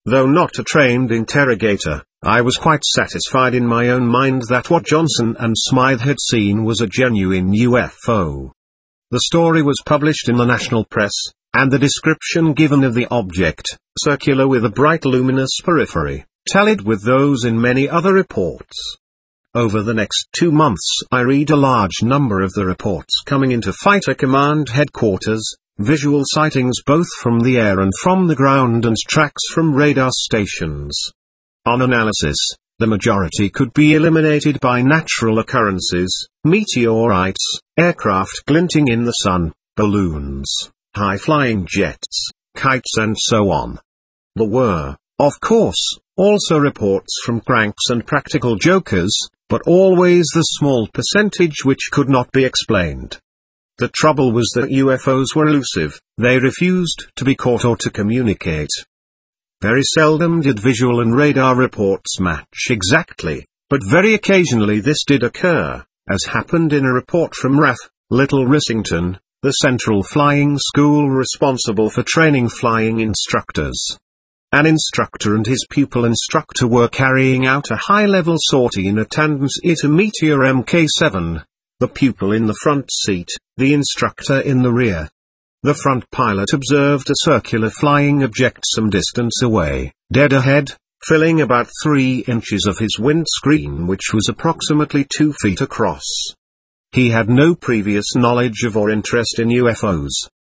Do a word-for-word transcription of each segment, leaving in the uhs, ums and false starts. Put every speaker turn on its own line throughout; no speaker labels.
Though not a trained interrogator, I was quite satisfied in my own mind that what Johnson and Smythe had seen was a genuine U F O. The story was published in the national press, and the description given of the object, circular with a bright luminous periphery, tallied with those in many other reports. Over the next two months I read a large number of the reports coming into Fighter Command headquarters, visual sightings both from the air and from the ground and tracks from radar stations. On analysis, the majority could be eliminated by natural occurrences, meteorites, aircraft glinting in the sun, balloons, high-flying jets, kites and so on. There were, of course, also reports from cranks and practical jokers, but always the small percentage which could not be explained. The trouble was that U F Os were elusive, they refused to be caught or to communicate. Very seldom did visual and radar reports match exactly, but very occasionally this did occur, as happened in a report from R A F, Little Rissington, the Central Flying School responsible for training flying instructors. An instructor and his pupil instructor were carrying out a high-level sortie in attendance at a Meteor M K seven, the pupil in the front seat, the instructor in the rear. The front pilot observed a circular flying object some distance away, dead ahead, filling about three inches of his windscreen, which was approximately two feet across. He had no previous knowledge of or interest in U F Os.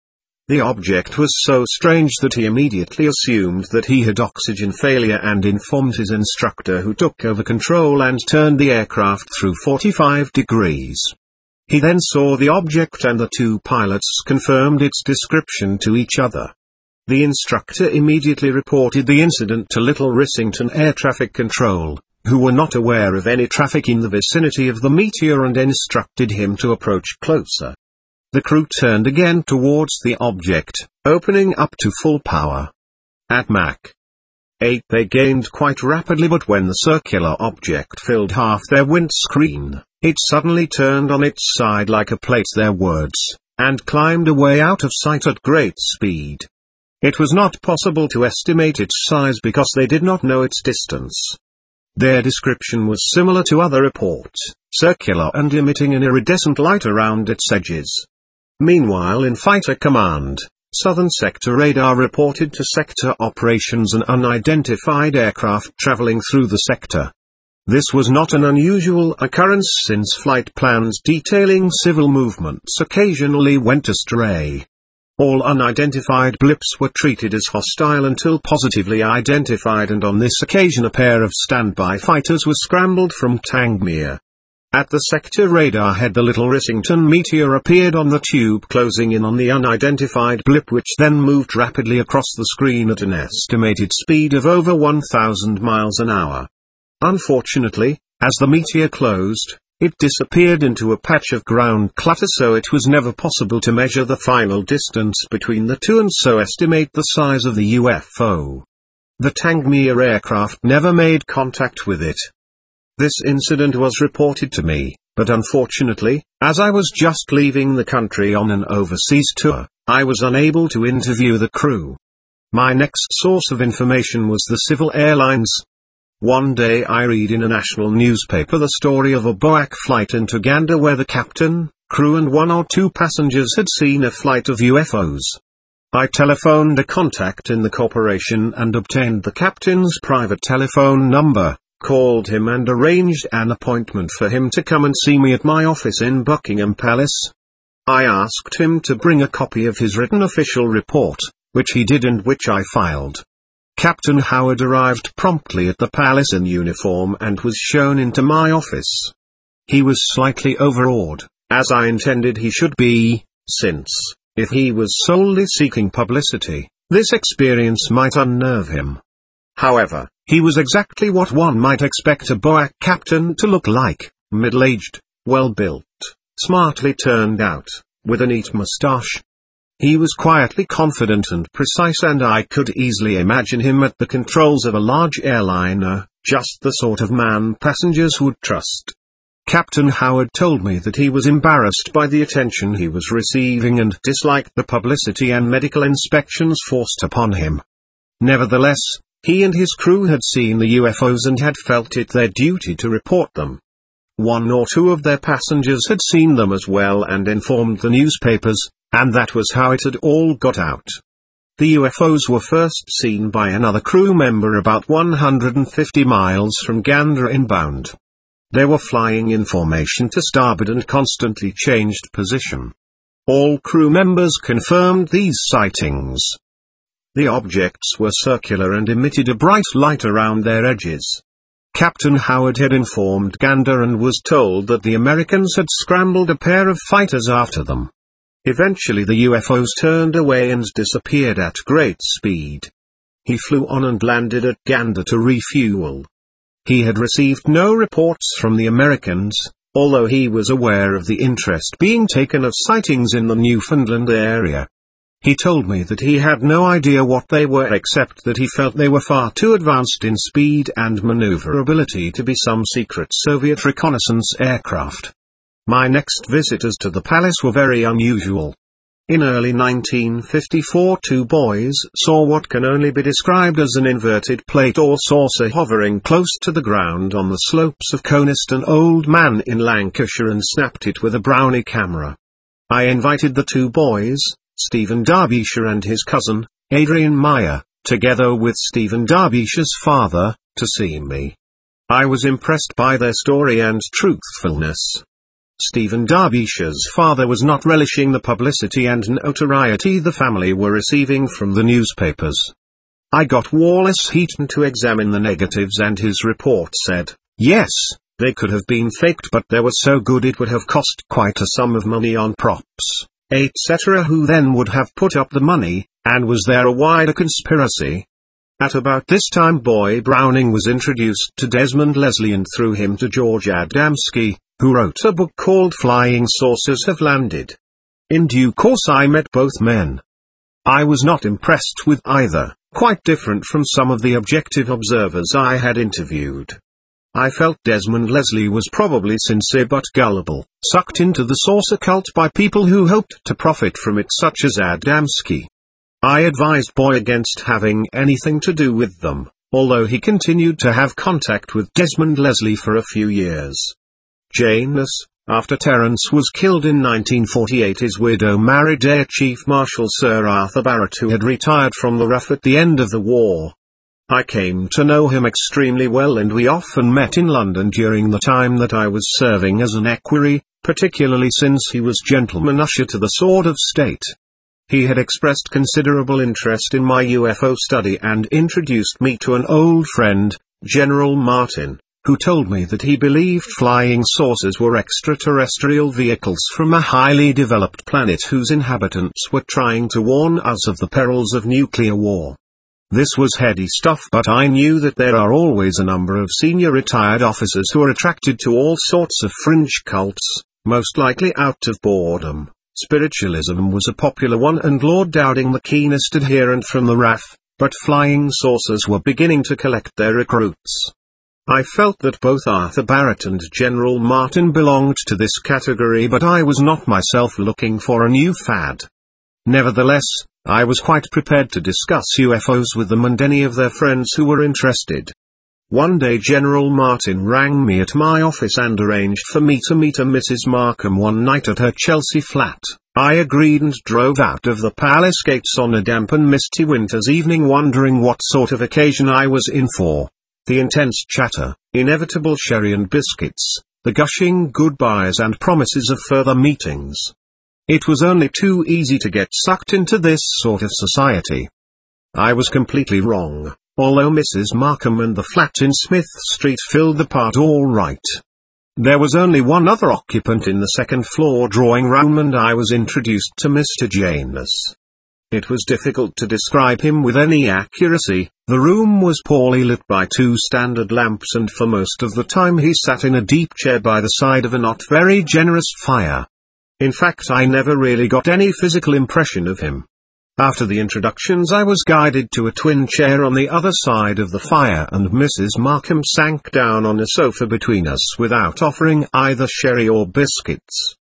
The object was so strange that he immediately assumed that he had oxygen failure and informed his instructor, who took over control and turned the aircraft through forty-five degrees. He then saw the object and the two pilots confirmed its description to each other. The instructor immediately reported the incident to Little Rissington Air Traffic Control, who were not aware of any traffic in the vicinity of the meteor, and instructed him to approach closer. The crew turned again towards the object, opening up to full power. At Mach eight they gained quite rapidly, but when the circular object filled half their windscreen, it suddenly turned on its side like a plate, their words, and climbed away out of sight at great speed. It was not possible to estimate its size because they did not know its distance. Their description was similar to other reports, circular and emitting an iridescent light around its edges. Meanwhile, in Fighter Command, Southern Sector radar reported to sector operations an unidentified aircraft traveling through the sector. This was not an unusual occurrence, since flight plans detailing civil movements occasionally went astray. All unidentified blips were treated as hostile until positively identified, and on this occasion a pair of standby fighters were scrambled from Tangmere. At the sector radar head, the Little Rissington meteor appeared on the tube, closing in on the unidentified blip, which then moved rapidly across the screen at an estimated speed of over one thousand miles an hour. Unfortunately, as the meteor closed, it disappeared into a patch of ground clutter, so it was never possible to measure the final distance between the two and so estimate the size of the U F O. The Tangmere aircraft never made contact with it. This incident was reported to me, but unfortunately, as I was just leaving the country on an overseas tour, I was unable to interview the crew. My next source of information was the Civil Airlines. One day I read in a national newspaper the story of a BOAC flight into Uganda where the captain, crew and one or two passengers had seen a flight of U F Os. I telephoned a contact in the corporation and obtained the captain's private telephone number, called him and arranged an appointment for him to come and see me at my office in Buckingham Palace. I asked him to bring a copy of his written official report, which he did and which I filed. Captain Howard arrived promptly at the palace in uniform and was shown into my office. He was slightly overawed, as I intended he should be, since, if he was solely seeking publicity, this experience might unnerve him. However, he was exactly what one might expect a BOAC captain to look like, middle-aged, well-built, smartly turned out, with a neat moustache. He was quietly confident and precise, and I could easily imagine him at the controls of a large airliner, just the sort of man passengers would trust. Captain Howard told me that he was embarrassed by the attention he was receiving and disliked the publicity and medical inspections forced upon him. Nevertheless, He and his crew had seen the U F Os and had felt it their duty to report them. One or two of their passengers had seen them as well and informed the newspapers, and that was how it had all got out. The U F Os were first seen by another crew member about one hundred fifty miles from Gander inbound. They were flying in formation to starboard and constantly changed position. All crew members confirmed these sightings. The objects were circular and emitted a bright light around their edges. Captain Howard had informed Gander and was told that the Americans had scrambled a pair of fighters after them. Eventually the U F Os turned away and disappeared at great speed. He flew on and landed at Gander to refuel. He had received no reports from the Americans, although he was aware of the interest being taken of sightings in the Newfoundland area. He told me that he had no idea what they were except that he felt they were far too advanced in speed and maneuverability to be some secret Soviet reconnaissance aircraft. My next visitors to the palace were very unusual. In early nineteen fifty-four, two boys saw what can only be described as an inverted plate or saucer hovering close to the ground on the slopes of Coniston Old Man in Lancashire and snapped it with a Brownie camera. I invited the two boys, Stephen Derbyshire and his cousin, Adrian Meyer, together with Stephen Derbyshire's father, to see me. I was impressed by their story and truthfulness. Stephen Derbyshire's father was not relishing the publicity and notoriety the family were receiving from the newspapers. I got Wallace Heaton to examine the negatives and his report said, yes, they could have been faked but they were so good it would have cost quite a sum of money on props, et cetera. Who then would have put up the money, and was there a wider conspiracy? At about this time Boy Browning was introduced to Desmond Leslie and through him to George Adamski, who wrote a book called Flying Saucers Have Landed. In due course I met both men. I was not impressed with either, quite different from some of the objective observers I had interviewed. I felt Desmond Leslie was probably sincere but gullible, sucked into the saucer cult by people who hoped to profit from it such as Adamski. I advised Boy against having anything to do with them, although he continued to have contact with Desmond Leslie for a few years. Janus, after Terence was killed in nineteen forty-eight, his widow married Air Chief Marshal Sir Arthur Barrett, who had retired from the R A F at the end of the war. I came to know him extremely well and we often met in London during the time that I was serving as an equerry, particularly since he was gentleman usher to the Sword of State. He had expressed considerable interest in my U F O study and introduced me to an old friend, General Martin, who told me that he believed flying saucers were extraterrestrial vehicles from a highly developed planet whose inhabitants were trying to warn us of the perils of nuclear war. This was heady stuff, but I knew that there are always a number of senior retired officers who are attracted to all sorts of fringe cults, most likely out of boredom. Spiritualism was a popular one and Lord Dowding the keenest adherent from the R A F, but flying saucers were beginning to collect their recruits. I felt that both Arthur Barrett and General Martin belonged to this category, but I was not myself looking for a new fad. Nevertheless, I was quite prepared to discuss U F Os with them and any of their friends who were interested. One day General Martin rang me at my office and arranged for me to meet a Missus Markham one night at her Chelsea flat. I agreed and drove out of the palace gates on a damp and misty winter's evening, wondering what sort of occasion I was in for. The intense chatter, inevitable sherry and biscuits, the gushing goodbyes and promises of further meetings. It was only too easy to get sucked into this sort of society. I was completely wrong, although Missus Markham and the flat in Smith Street filled the part all right. There was only one other occupant in the second floor drawing room and I was introduced to Mister Janus. It was difficult to describe him with any accuracy. The room was poorly lit by two standard lamps and for most of the time he sat in a deep chair by the side of a not very generous fire. In fact, I never really got any physical impression of him. After the introductions I was guided to a twin chair on the other side of the fire and Missus Markham sank down on a sofa between us without offering either sherry or biscuits.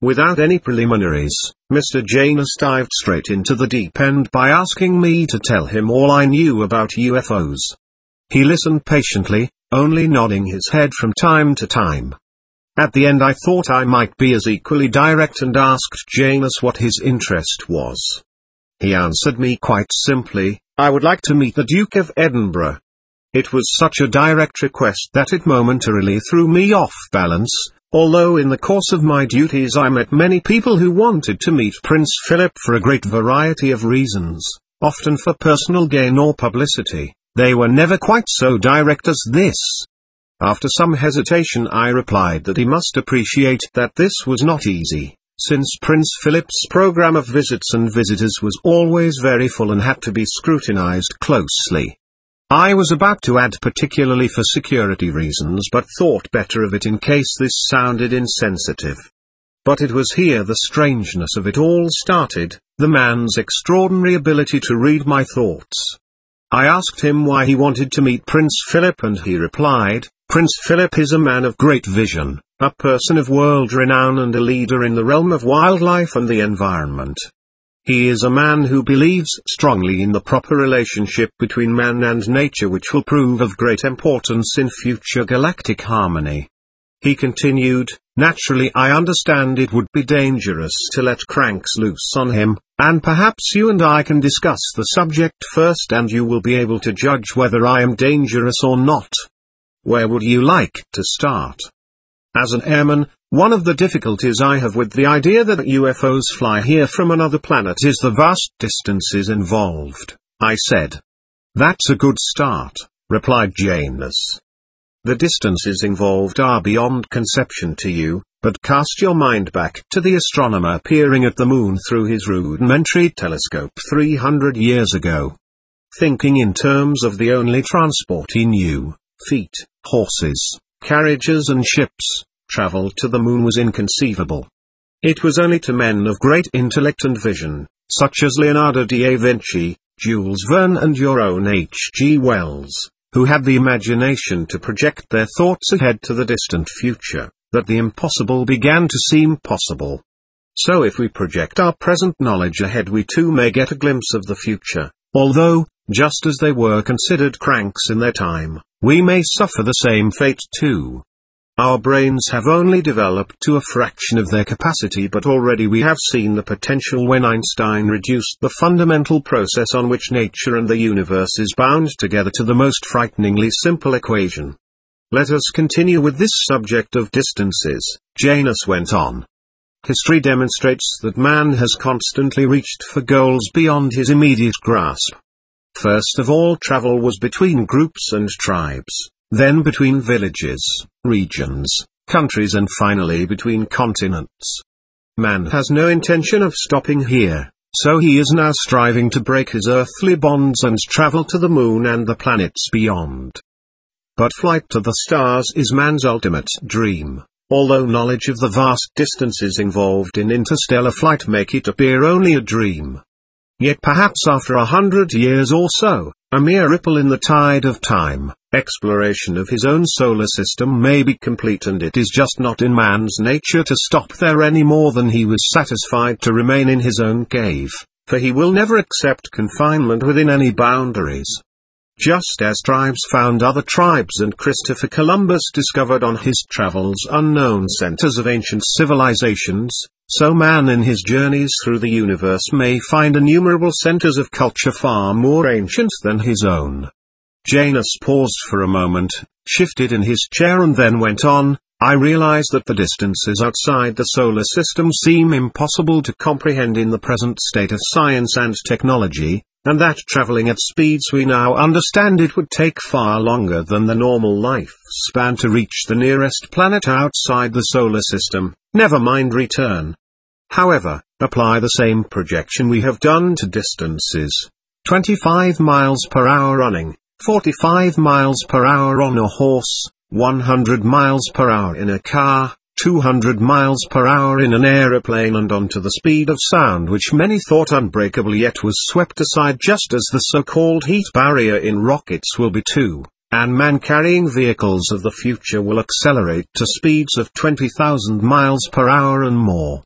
Without any preliminaries, Mister Janus dived straight into the deep end by asking me to tell him all I knew about U F Os. He listened patiently, only nodding his head from time to time. At the end I thought I might be as equally direct and asked Janus what his interest was. He answered me quite simply, "I would like to meet the Duke of Edinburgh." It was such a direct request that it momentarily threw me off balance, although in the course of my duties I met many people who wanted to meet Prince Philip for a great variety of reasons, often for personal gain or publicity. They were never quite so direct as this. After some hesitation I replied that he must appreciate that this was not easy, since Prince Philip's program of visits and visitors was always very full and had to be scrutinized closely. I was about to add particularly for security reasons but thought better of it in case this sounded insensitive. But it was here the strangeness of it all started, the man's extraordinary ability to read my thoughts. I asked him why he wanted to meet Prince Philip and he replied, "Prince Philip is a man of great vision, a person of world renown and a leader in the realm of wildlife and the environment. He is a man who believes strongly in the proper relationship between man and nature which will prove of great importance in future galactic harmony." He continued, "Naturally I understand it would be dangerous to let cranks loose on him, and perhaps you and I can discuss the subject first and you will be able to judge whether I am dangerous or not. Where would you like to start?" As an airman, one of the difficulties I have with the idea that U F Os fly here from another planet is the vast distances involved, I said. "That's a good start," replied Janus. "The distances involved are beyond conception to you, but cast your mind back to the astronomer peering at the moon through his rudimentary telescope three hundred years ago. Thinking in terms of the only transport he knew, feet, horses, carriages and ships, travel to the moon was inconceivable. It was only to men of great intellect and vision, such as Leonardo da Vinci, Jules Verne and your own H G Wells, who had the imagination to project their thoughts ahead to the distant future, that the impossible began to seem possible. So if we project our present knowledge ahead we too may get a glimpse of the future, although, just as they were considered cranks in their time, we may suffer the same fate too. Our brains have only developed to a fraction of their capacity but already we have seen the potential when Einstein reduced the fundamental process on which nature and the universe is bound together to the most frighteningly simple equation. Let us continue with this subject of distances, Janus went on. History demonstrates that man has constantly reached for goals beyond his immediate grasp. First of all travel was between groups and tribes, then between villages, regions, countries and finally between continents. Man has no intention of stopping here, so he is now striving to break his earthly bonds and travel to the moon and the planets beyond. But flight to the stars is man's ultimate dream, although knowledge of the vast distances involved in interstellar flight make it appear only a dream. Yet perhaps after a hundred years or so, a mere ripple in the tide of time, exploration of his own solar system may be complete and it is just not in man's nature to stop there any more than he was satisfied to remain in his own cave, for he will never accept confinement within any boundaries. Just as tribes found other tribes and Christopher Columbus discovered on his travels unknown centers of ancient civilizations, so man in his journeys through the universe may find innumerable centers of culture far more ancient than his own. Janus paused for a moment, shifted in his chair and then went on, "I realize that the distances outside the solar system seem impossible to comprehend in the present state of science and technology, and that traveling at speeds we now understand it would take far longer than the normal lifespan to reach the nearest planet outside the solar system, never mind return. However, apply the same projection we have done to distances. twenty-five miles per hour running, forty-five miles per hour on a horse, one hundred miles per hour in a car, two hundred miles per hour in an aeroplane and onto the speed of sound which many thought unbreakable yet was swept aside just as the so-called heat barrier in rockets will be too, and man-carrying vehicles of the future will accelerate to speeds of twenty thousand miles per hour and more.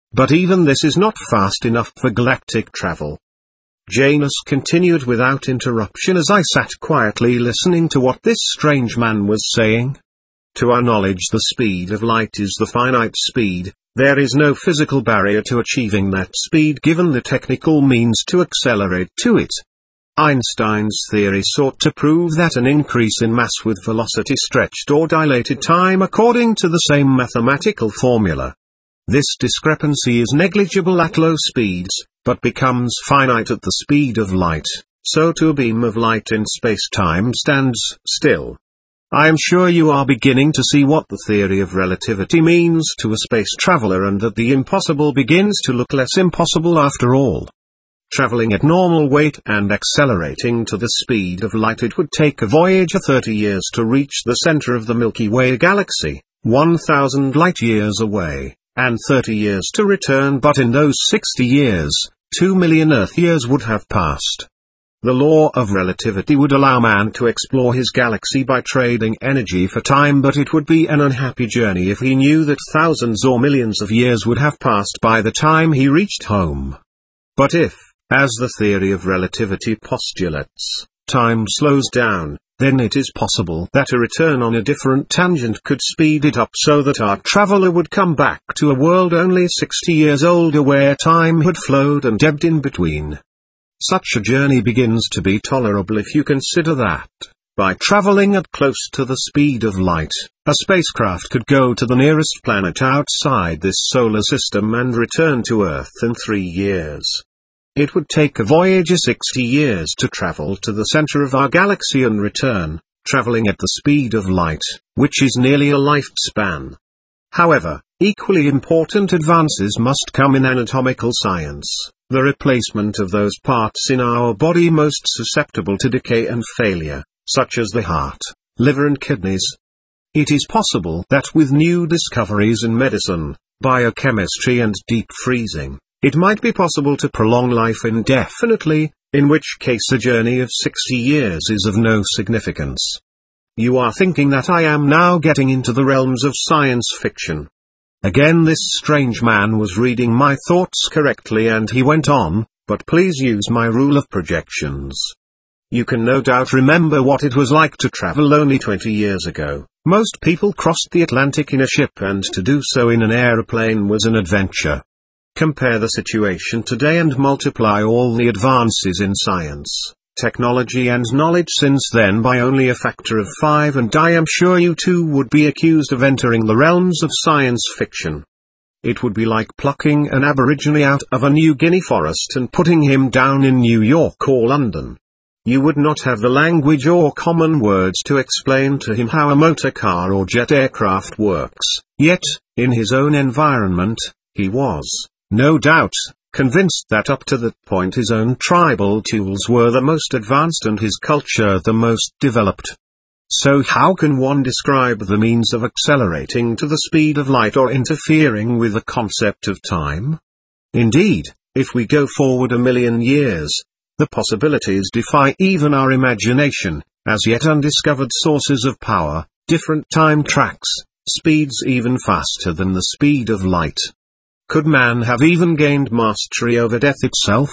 But even this is not fast enough for galactic travel. Janus continued without interruption as I sat quietly listening to what this strange man was saying. To our knowledge, the speed of light is the finite speed. There is no physical barrier to achieving that speed given the technical means to accelerate to it. Einstein's theory sought to prove that an increase in mass with velocity stretched or dilated time according to the same mathematical formula. This discrepancy is negligible at low speeds, but becomes finite at the speed of light, so too a beam of light in space-time stands still. I am sure you are beginning to see what the theory of relativity means to a space traveler and that the impossible begins to look less impossible after all. Traveling at normal weight and accelerating to the speed of light, it would take a Voyager thirty years to reach the center of the Milky Way galaxy, one thousand light-years away, and thirty years to return, but in those sixty years, two million Earth-years would have passed. The law of relativity would allow man to explore his galaxy by trading energy for time, but it would be an unhappy journey if he knew that thousands or millions of years would have passed by the time he reached home. But if, as the theory of relativity postulates, time slows down, then it is possible that a return on a different tangent could speed it up so that our traveler would come back to a world only sixty years older where time had flowed and ebbed in between. Such a journey begins to be tolerable if you consider that, by traveling at close to the speed of light, a spacecraft could go to the nearest planet outside this solar system and return to Earth in three years. It would take a Voyager sixty years to travel to the center of our galaxy and return, traveling at the speed of light, which is nearly a lifespan. However, equally important advances must come in anatomical science, the replacement of those parts in our body most susceptible to decay and failure, such as the heart, liver and kidneys. It is possible that with new discoveries in medicine, biochemistry and deep freezing, it might be possible to prolong life indefinitely, in which case a journey of sixty years is of no significance. You are thinking that I am now getting into the realms of science fiction. Again, this strange man was reading my thoughts correctly and he went on, but please use my rule of projections. You can no doubt remember what it was like to travel only twenty years ago. Most people crossed the Atlantic in a ship, and to do so in an aeroplane was an adventure. Compare the situation today and multiply all the advances in science, technology and knowledge since then by only a factor of five, and I am sure you too would be accused of entering the realms of science fiction. It would be like plucking an aborigine out of a New Guinea forest and putting him down in New York or London. You would not have the language or common words to explain to him how a motor car or jet aircraft works, yet, in his own environment, he was, no doubt, convinced that up to that point his own tribal tools were the most advanced and his culture the most developed. So how can one describe the means of accelerating to the speed of light or interfering with the concept of time? Indeed, if we go forward a million years, the possibilities defy even our imagination, as yet undiscovered sources of power, different time tracks, speeds even faster than the speed of light. Could man have even gained mastery over death itself?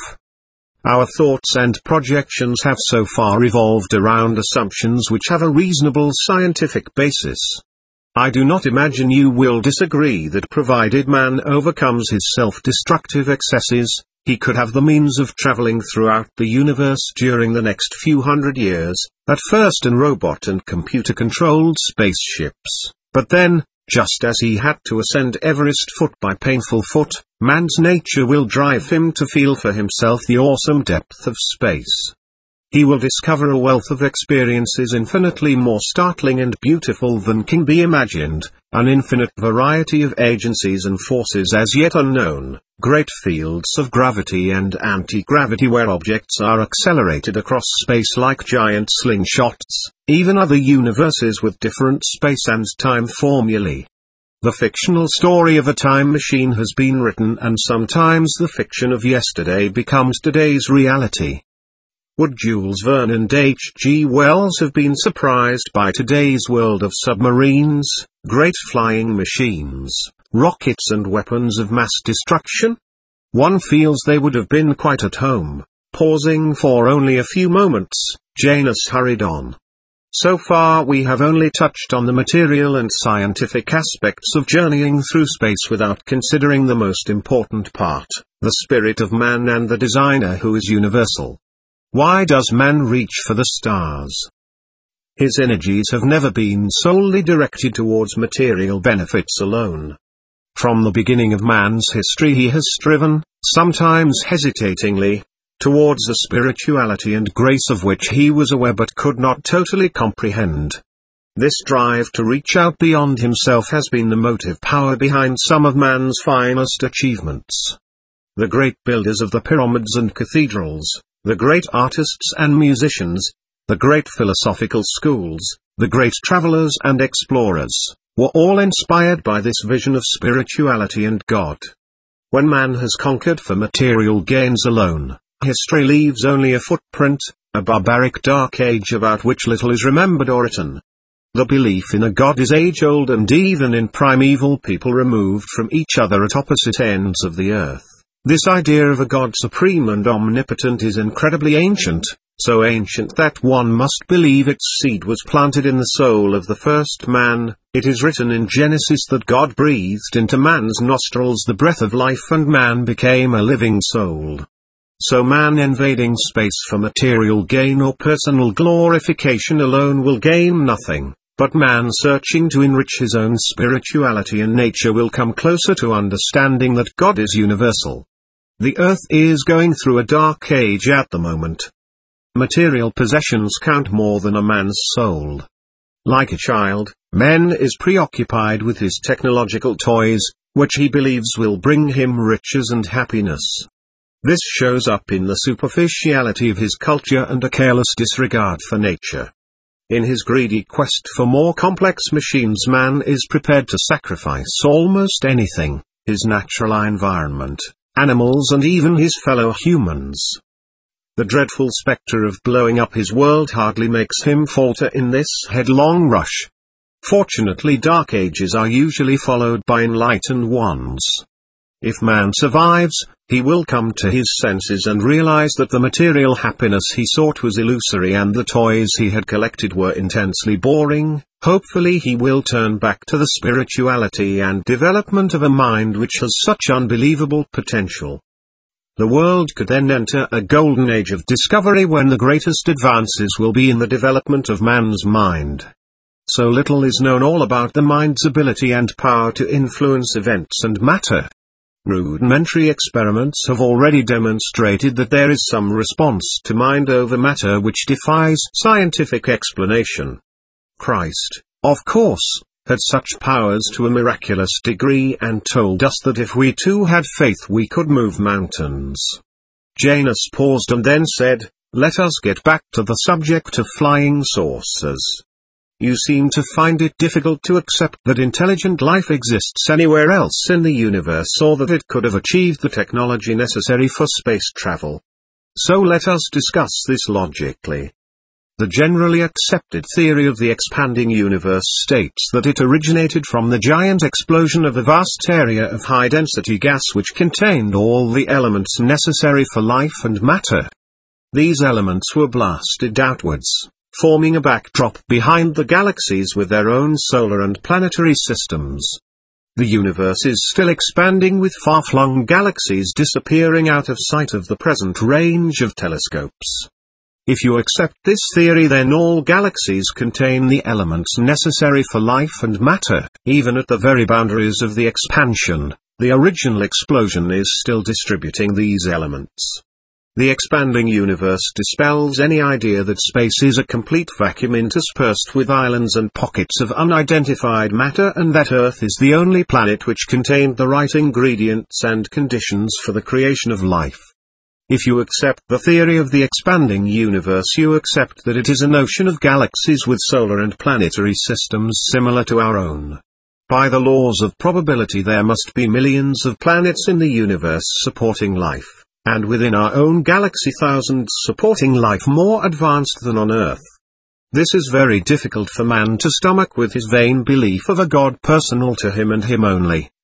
Our thoughts and projections have so far revolved around assumptions which have a reasonable scientific basis. I do not imagine you will disagree that provided man overcomes his self-destructive excesses, he could have the means of traveling throughout the universe during the next few hundred years, at first in robot and computer-controlled spaceships, but then, just as he had to ascend Everest foot by painful foot, man's nature will drive him to feel for himself the awesome depth of space. He will discover a wealth of experiences infinitely more startling and beautiful than can be imagined, an infinite variety of agencies and forces as yet unknown, great fields of gravity and anti-gravity where objects are accelerated across space like giant slingshots, even other universes with different space and time formulae. The fictional story of a time machine has been written, and sometimes the fiction of yesterday becomes today's reality. Would Jules Verne and H G Wells have been surprised by today's world of submarines, great flying machines, rockets and weapons of mass destruction? One feels they would have been quite at home. Pausing for only a few moments, Janus hurried on. So far we have only touched on the material and scientific aspects of journeying through space without considering the most important part, the spirit of man and the designer who is universal. Why does man reach for the stars? His energies have never been solely directed towards material benefits alone. From the beginning of man's history he has striven, sometimes hesitatingly, towards a spirituality and grace of which he was aware but could not totally comprehend. This drive to reach out beyond himself has been the motive power behind some of man's finest achievements. The great builders of the pyramids and cathedrals, the great artists and musicians, the great philosophical schools, the great travelers and explorers, were all inspired by this vision of spirituality and God. When man has conquered for material gains alone, history leaves only a footprint, a barbaric dark age about which little is remembered or written. The belief in a God is age-old and even in primeval people removed from each other at opposite ends of the earth. This idea of a God supreme and omnipotent is incredibly ancient, so ancient that one must believe its seed was planted in the soul of the first man. It is written in Genesis that God breathed into man's nostrils the breath of life and man became a living soul. So man invading space for material gain or personal glorification alone will gain nothing, but man searching to enrich his own spirituality and nature will come closer to understanding that God is universal. The earth is going through a dark age at the moment. Material possessions count more than a man's soul. Like a child, man is preoccupied with his technological toys, which he believes will bring him riches and happiness. This shows up in the superficiality of his culture and a careless disregard for nature. In his greedy quest for more complex machines, man is prepared to sacrifice almost anything, his natural environment, animals and even his fellow humans. The dreadful spectre of blowing up his world hardly makes him falter in this headlong rush. Fortunately, dark ages are usually followed by enlightened ones. If man survives, he will come to his senses and realize that the material happiness he sought was illusory and the toys he had collected were intensely boring. Hopefully he will turn back to the spirituality and development of a mind which has such unbelievable potential. The world could then enter a golden age of discovery when the greatest advances will be in the development of man's mind. So little is known all about the mind's ability and power to influence events and matter. Rudimentary experiments have already demonstrated that there is some response to mind over matter which defies scientific explanation. Christ, of course, had such powers to a miraculous degree and told us that if we too had faith we could move mountains. Janus paused and then said, "Let us get back to the subject of flying saucers. You seem to find it difficult to accept that intelligent life exists anywhere else in the universe or that it could have achieved the technology necessary for space travel. So let us discuss this logically. The generally accepted theory of the expanding universe states that it originated from the giant explosion of a vast area of high-density gas which contained all the elements necessary for life and matter. These elements were blasted outwards, forming a backdrop behind the galaxies with their own solar and planetary systems. The universe is still expanding with far-flung galaxies disappearing out of sight of the present range of telescopes. If you accept this theory, then all galaxies contain the elements necessary for life and matter. Even at the very boundaries of the expansion, the original explosion is still distributing these elements. The expanding universe dispels any idea that space is a complete vacuum interspersed with islands and pockets of unidentified matter, and that Earth is the only planet which contained the right ingredients and conditions for the creation of life. If you accept the theory of the expanding universe, you accept that it is an ocean of galaxies with solar and planetary systems similar to our own. By the laws of probability, there must be millions of planets in the universe supporting life, and within our own galaxy thousands supporting life more advanced than on Earth. This is very difficult for man to stomach with his vain belief of a God personal to him and him only,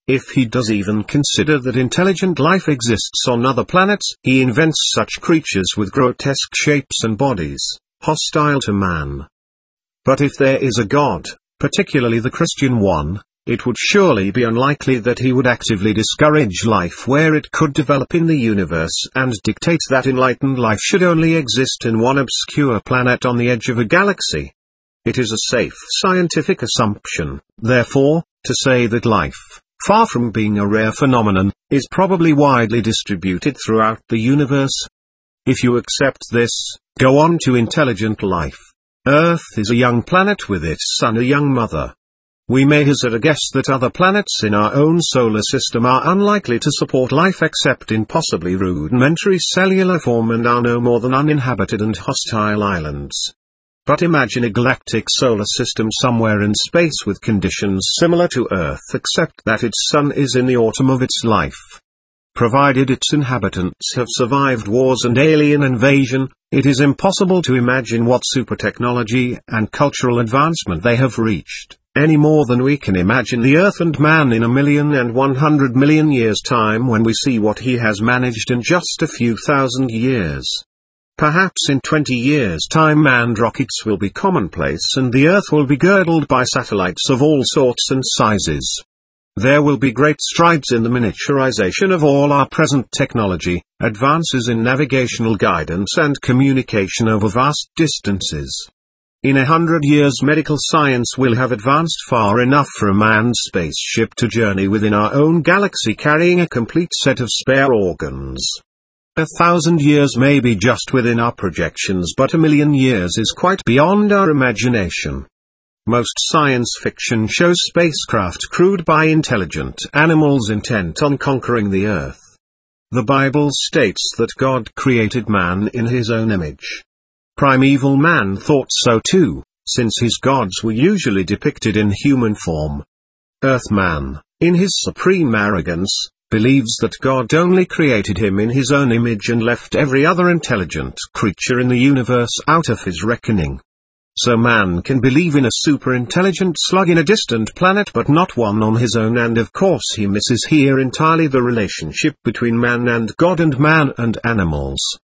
If he does even consider that intelligent life exists on other planets, he invents such creatures with grotesque shapes and bodies, hostile to man. But if there is a God, particularly the Christian one, it would surely be unlikely that he would actively discourage life where it could develop in the universe and dictate that enlightened life should only exist in one obscure planet on the edge of a galaxy. It is a safe scientific assumption, therefore, to say that life, far from being a rare phenomenon, is probably widely distributed throughout the universe. If you accept this, go on to intelligent life. Earth is a young planet with its sun a young mother. We may hazard a guess that other planets in our own solar system are unlikely to support life except in possibly rudimentary cellular form and are no more than uninhabited and hostile islands. But imagine a galactic solar system somewhere in space with conditions similar to Earth except that its sun is in the autumn of its life. Provided its inhabitants have survived wars and alien invasion, it is impossible to imagine what super technology and cultural advancement they have reached, any more than we can imagine the Earth and man in a million and one hundred million years' time when we see what he has managed in just a few thousand years. Perhaps in twenty years' time manned rockets will be commonplace and the Earth will be girdled by satellites of all sorts and sizes. There will be great strides in the miniaturization of all our present technology, advances in navigational guidance and communication over vast distances. In a hundred years medical science will have advanced far enough for a manned spaceship to journey within our own galaxy carrying a complete set of spare organs. A thousand years may be just within our projections, but a million years is quite beyond our imagination. Most science fiction shows spacecraft crewed by intelligent animals intent on conquering the Earth. The Bible states that God created man in his own image. Primeval man thought so too, since his gods were usually depicted in human form. Earthman, in his supreme arrogance, believes that God only created him in his own image and left every other intelligent creature in the universe out of his reckoning. So man can believe in a super-intelligent slug in a distant planet but not one on his own, and of course he misses here entirely the relationship between man and God and man and animals.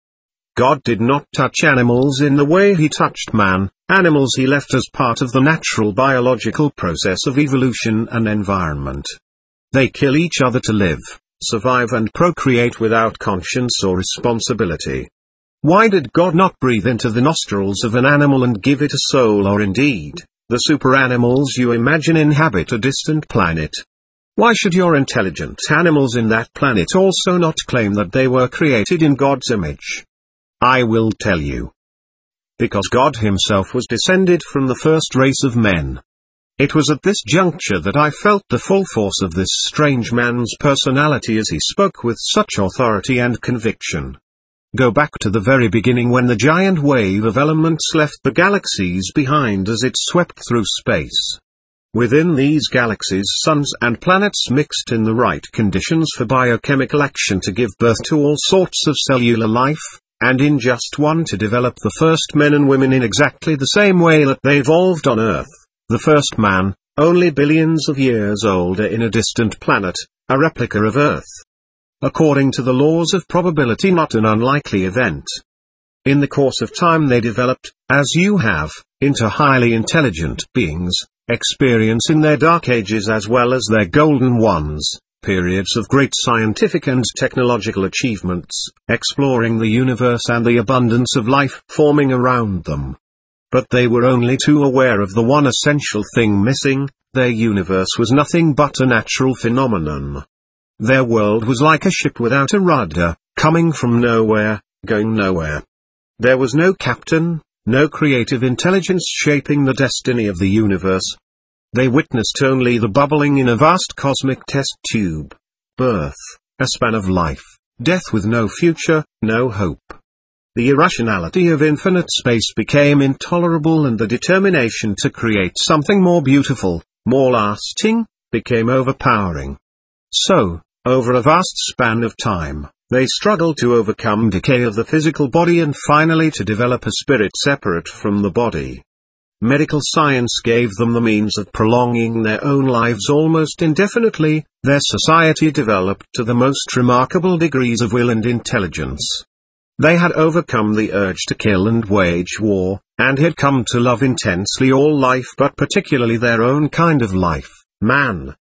God did not touch animals in the way he touched man. Animals he left as part of the natural biological process of evolution and environment. They kill each other to live, survive and procreate without conscience or responsibility. Why did God not breathe into the nostrils of an animal and give it a soul, or indeed, the super animals you imagine inhabit a distant planet? Why should your intelligent animals in that planet also not claim that they were created in God's image? I will tell you. Because God himself was descended from the first race of men. It was at this juncture that I felt the full force of this strange man's personality as he spoke with such authority and conviction. Go back to the very beginning when the giant wave of elements left the galaxies behind as it swept through space. Within these galaxies suns and planets mixed in the right conditions for biochemical action to give birth to all sorts of cellular life, and in just one to develop the first men and women in exactly the same way that they evolved on Earth. The first man, only billions of years older in a distant planet, a replica of Earth. According to the laws of probability, not an unlikely event. In the course of time they developed, as you have, into highly intelligent beings, experiencing their dark ages as well as their golden ones, periods of great scientific and technological achievements, exploring the universe and the abundance of life forming around them. But they were only too aware of the one essential thing missing: their universe was nothing but a natural phenomenon. Their world was like a ship without a rudder, coming from nowhere, going nowhere. There was no captain, no creative intelligence shaping the destiny of the universe. They witnessed only the bubbling in a vast cosmic test tube. Birth, a span of life, death with no future, no hope. The irrationality of infinite space became intolerable, and the determination to create something more beautiful, more lasting, became overpowering. So, over a vast span of time, they struggled to overcome decay of the physical body and finally to develop a spirit separate from the body. medical science gave them the means of prolonging their own lives almost indefinitely, their society developed to the most remarkable degrees of will and intelligence. They had overcome the urge to kill and wage war, and had come to love intensely all life but particularly their own kind of life, man.